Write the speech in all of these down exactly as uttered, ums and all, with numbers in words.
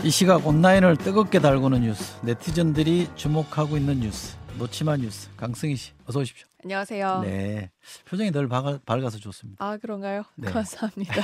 이 시각 온라인을 뜨겁게 달구는 뉴스, 네티즌들이 주목하고 있는 뉴스, 놓치마 뉴스. 강승희 씨, 어서 오십시오. 안녕하세요. 네, 표정이 늘 밝아, 밝아서 좋습니다. 아, 그런가요? 네. 감사합니다.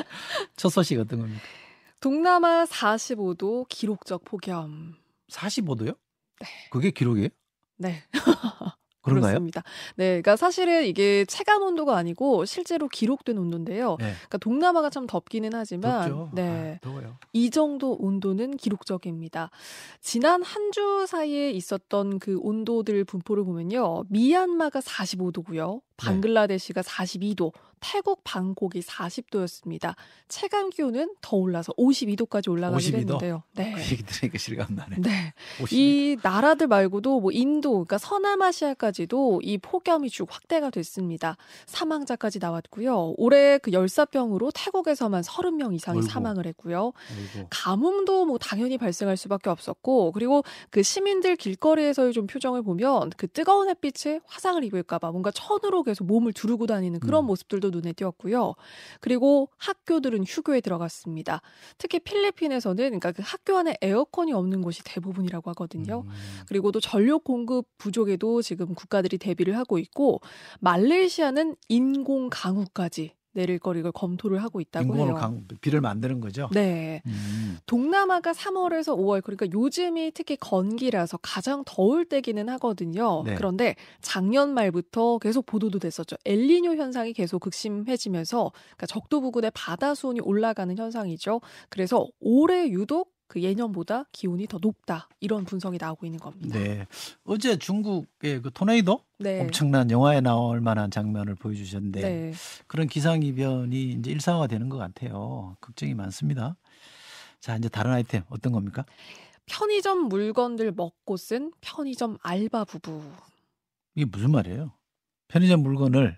첫 소식 어떤 겁니까? 동남아 사십오 도 기록적 폭염. 사십오 도요? 네. 그게 기록이에요? 네. 그런가요? 그렇습니다. 네, 그러니까 사실은 이게 체감 온도가 아니고 실제로 기록된 온도인데요. 네. 그러니까 동남아가 참 덥기는 하지만, 덥죠. 네, 아, 더워요. 이 정도 온도는 기록적입니다. 지난 한 주 사이에 있었던 그 온도들 분포를 보면요, 미얀마가 사십오 도고요, 방글라데시가 사십이 도, 태국 방콕이 사십 도였습니다. 체감 기온은 더 올라서 오십이 도까지 올라가게 오십이 도? 됐는데요. 네. 그 얘기 들으니까 실감나네. 네. 오십이 도. 이 나라들 말고도 뭐 인도, 그러니까 서남아시아까지도 이 폭염이 쭉 확대가 됐습니다. 사망자까지 나왔고요. 올해 그 열사병으로 태국에서만 서른 명 이상이 어이구. 사망을 했고요. 어이구. 가뭄도 뭐 당연히 발생할 수밖에 없었고, 그리고 그 시민들 길거리에서의 좀 표정을 보면 그 뜨거운 햇빛에 화상을 입을까봐 뭔가 천으로 계속 몸을 두르고 다니는 그런 음. 모습들도 눈에 띄었고요. 그리고 학교들은 휴교에 들어갔습니다. 특히 필리핀에서는 그러니까 그 학교 안에 에어컨이 없는 곳이 대부분이라고 하거든요. 음. 그리고 또 전력 공급 부족에도 지금 국가들이 대비를 하고 있고, 말레이시아는 인공 강우까지 내릴 거리를 검토를 하고 있다고 인공으로 해요. 강, 비를 만드는 거죠? 네. 음. 동남아가 삼월에서 오월, 그러니까 요즘이 특히 건기라서 가장 더울 때기는 하거든요. 네. 그런데 작년 말부터 계속 보도도 됐었죠. 엘니뇨 현상이 계속 극심해지면서, 그러니까 적도 부근의 바다 수온이 올라가는 현상이죠. 그래서 올해 유독 그 예년보다 기온이 더 높다, 이런 분석이 나오고 있는 겁니다. 네. 어제 중국의 그 토네이도? 네. 엄청난 영화에 나올 만한 장면을 보여주셨는데 네. 그런 기상이변이 이제 일상화가 되는 것 같아요. 걱정이 많습니다. 자, 이제 다른 아이템 어떤 겁니까? 편의점 물건들 먹고 쓴 편의점 알바 부부. 이게 무슨 말이에요? 편의점 물건을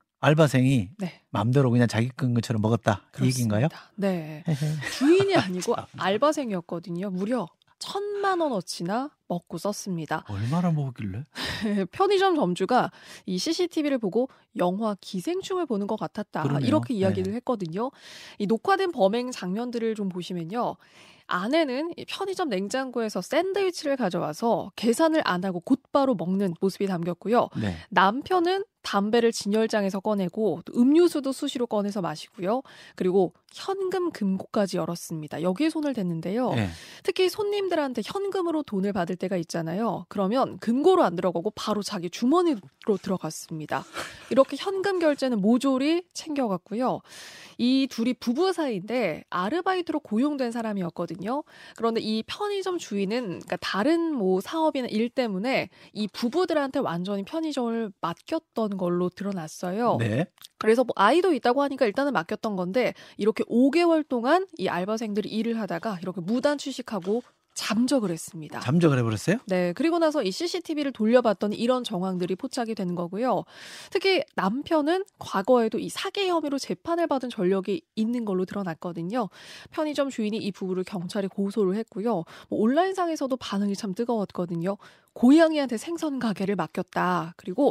알바생이 네. 마음대로 그냥 자기 건 것처럼 먹었다, 이 얘기인가요? 그렇습니다. 네. 주인이 아니고 알바생이었거든요. 무려 천만 원어치나 먹고 썼습니다. 얼마나 먹었길래? 편의점 점주가 이 씨씨티비를 보고 영화 기생충을 보는 것 같았다, 그러네요. 이렇게 이야기를 네. 했거든요. 이 녹화된 범행 장면들을 좀 보시면요, 아내는 이 편의점 냉장고에서 샌드위치를 가져와서 계산을 안 하고 곧바로 먹는 모습이 담겼고요. 네. 남편은 담배를 진열장에서 꺼내고 또 음료수도 수시로 꺼내서 마시고요. 그리고 현금 금고까지 열었습니다. 여기에 손을 댔는데요. 네. 특히 손님들한테 현금으로 돈을 받을 때가 있잖아요. 그러면 금고로 안 들어가고 바로 자기 주머니로 들어갔습니다. 이렇게 현금 결제는 모조리 챙겨갔고요. 이 둘이 부부 사이인데 아르바이트로 고용된 사람이었거든요. 그런데 이 편의점 주인은 그러니까 다른 뭐 사업이나 일 때문에 이 부부들한테 완전히 편의점을 맡겼던 걸로 드러났어요. 네. 그래서 뭐 아이도 있다고 하니까 일단은 맡겼던 건데, 이렇게 오 개월 동안 이 알바생들이 일을 하다가 이렇게 무단 취식하고 잠적을 했습니다. 잠적을 해버렸어요? 네, 그리고 나서 이 씨씨티비를 돌려봤더니 이런 정황들이 포착이 된 거고요. 특히 남편은 과거에도 이 사기 혐의로 재판을 받은 전력이 있는 걸로 드러났거든요. 편의점 주인이 이 부부를 경찰에 고소를 했고요. 뭐 온라인상에서도 반응이 참 뜨거웠거든요. 고양이한테 생선 가게를 맡겼다. 그리고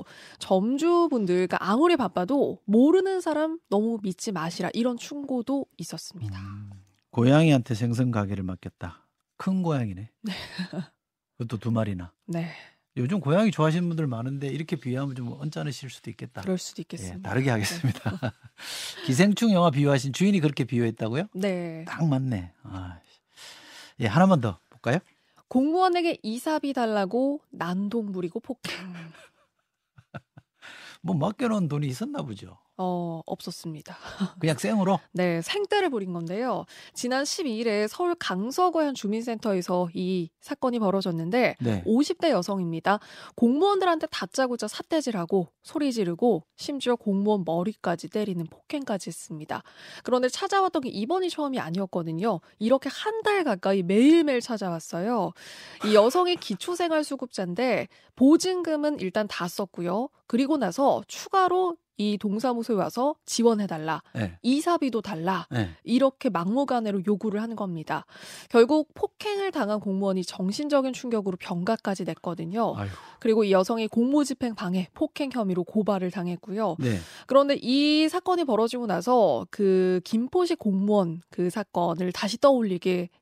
점주분들, 그러니까 아무리 바빠도 모르는 사람 너무 믿지 마시라, 이런 충고도 있었습니다. 음, 고양이한테 생선 가게를 맡겼다. 큰 고양이네. 네. 그것도 두 마리나. 네, 요즘 고양이 좋아하시는 분들 많은데 이렇게 비유하면 좀 언짢으실 수도 있겠다. 그럴 수도 예, 있겠습니다. 다르게 하겠습니다. 기생충 영화 비유하신 주인이 그렇게 비유했다고요? 네. 딱 맞네. 아, 예, 하나만 더 볼까요? 공무원에게 이사비 달라고 난동 부리고 폭행. 뭐 맡겨놓은 돈이 있었나 보죠. 어, 없었습니다. 그냥 생으로? 네, 생떼를 부린 건데요. 지난 십이 일에 서울 강서구현 주민센터에서 이 사건이 벌어졌는데, 네. 오십 대 여성입니다. 공무원들한테 다짜고짜 삿대질하고 소리 지르고 심지어 공무원 머리까지 때리는 폭행까지 했습니다. 그런데 찾아왔던 게 이번이 처음이 아니었거든요. 이렇게 한 달 가까이 매일매일 찾아왔어요. 이 여성이 기초생활수급자인데 보증금은 일단 다 썼고요. 그리고 나서 추가로 이 동사무소에 와서 지원해달라, 네. 이사비도 달라, 네. 이렇게 막무가내로 요구를 하는 겁니다. 결국 폭행을 당한 공무원이 정신적인 충격으로 병가까지 냈거든요. 아유. 그리고 이 여성이 공무집행 방해, 폭행 혐의로 고발을 당했고요. 네. 그런데 이 사건이 벌어지고 나서 그 김포시 공무원 그 사건을 다시 떠올리게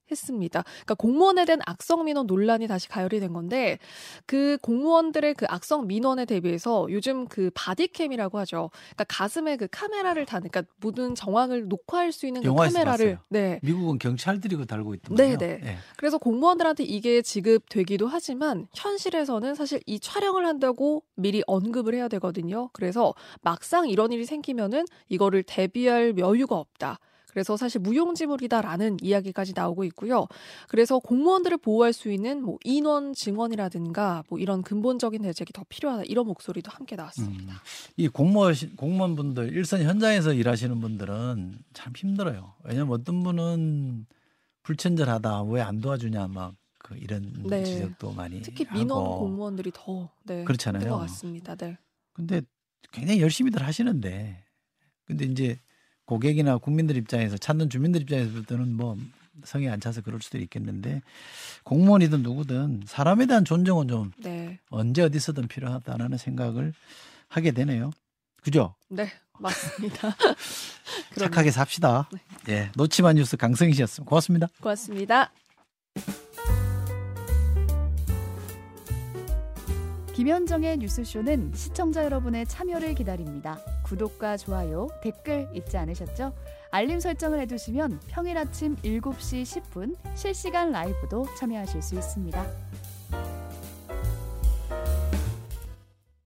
했습니다. 그러니까 공무원에 대한 악성 민원 논란이 다시 가열이 된 건데 그 공무원들의 그 악성 민원에 대비해서 요즘 그 바디캠이라고 하죠. 그러니까 가슴에 그 카메라를 다는 그러니까 모든 정황을 녹화할 수 있는 그 영화에서 카메라를 봤어요. 네. 미국은 경찰들이 그 달고 있더만요. 네네. 예. 그래서 공무원들한테 이게 지급되기도 하지만 현실에서는 사실 이 촬영을 한다고 미리 언급을 해야 되거든요. 그래서 막상 이런 일이 생기면은 이거를 대비할 여유가 없다. 그래서 사실 무용지물이다라는 이야기까지 나오고 있고요. 그래서 공무원들을 보호할 수 있는 뭐 인원 증언이라든가 뭐 이런 근본적인 대책이 더 필요하다. 이런 목소리도 함께 나왔습니다. 음, 이 공무원 공무원분들 일선 현장에서 일하시는 분들은 참 힘들어요. 왜냐하면 어떤 분은 불친절하다, 왜 안 도와주냐 막 그 이런 네. 지적도 많이 특히 민원 하고 공무원들이 더 네, 그렇잖아요. 힘든 것 같습니다. 네. 근데 굉장히 열심히들 하시는데 근데 이제 고객이나 국민들 입장에서 찾는 주민들 입장에서는 뭐 성에 안 차서 그럴 수도 있겠는데 공무원이든 누구든 사람에 대한 존중은 좀 네. 언제 어디서든 필요하다는 생각을 하게 되네요. 그죠? 네, 맞습니다. 착하게 삽시다. 예, 놓치만 뉴스 강승희 씨였습니다. 고맙습니다. 고맙습니다. 김현정의 뉴스쇼는 시청자 여러분의 참여를 기다립니다. 구독과 좋아요, 댓글 잊지 않으셨죠? 알림 설정을 해두시면 평일 아침 일곱 시 십 분 실시간 라이브도 참여하실 수 있습니다.